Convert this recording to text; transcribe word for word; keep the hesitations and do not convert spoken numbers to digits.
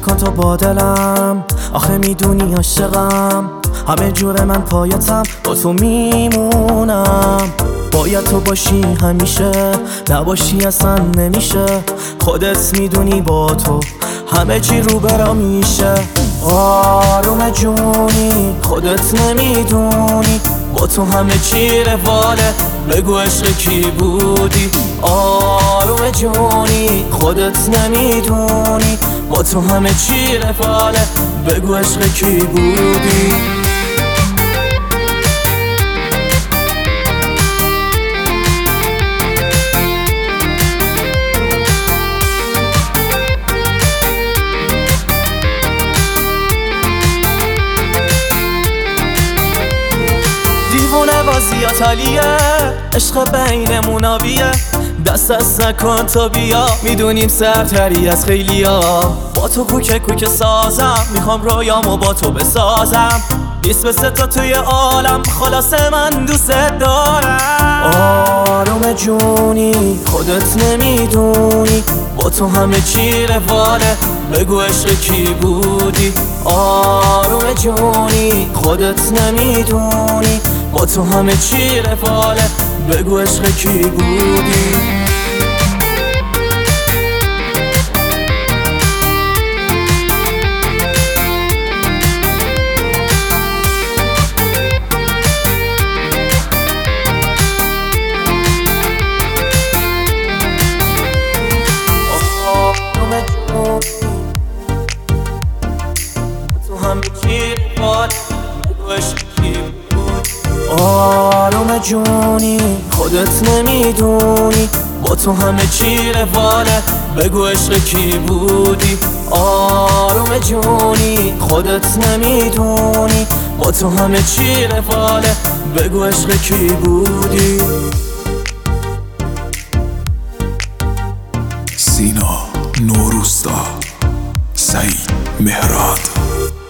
نکن تو با دلم، آخه میدونی عاشقم، همه جور من پایتم، با تو میمونم. باید تو باشی همیشه، نباشی اصلا نمیشه، خودت میدونی با تو همه چی رو برا میشه. آروم جونی خودت نمیدونی، با تو همه چی رواله، بگو عشق کی بودی. آروم جونی خودت نمیدونی، با تو همه چی رواله، بگو عشق کی بودی. دیوونه بازی آتالیه، عشق بینمون آبیه، دست دست نکن تا بیا، میدونیم سرتری از خیلیا. با تو کوکه کوکه سازم، میخوام رویامو با تو بسازم، بیست به سه تا توی عالم، خلاصه من دوست دارم. آروم جونی خودت نمیدونی، با تو همه چی رواله، بگو عشق کی بودی. آروم جونی خودت نمیدونی، با تو همه چی رفاله، بگو عشق کی بودی. آروم جونی خودت نمیدونی، با تو همه چی رواله، بگو عشق کی بودی. آروم جونی خودت نمیدونی، با تو همه چی رواله، بگو عشق کی بودی. سینا نوروستا، سعید مهراد.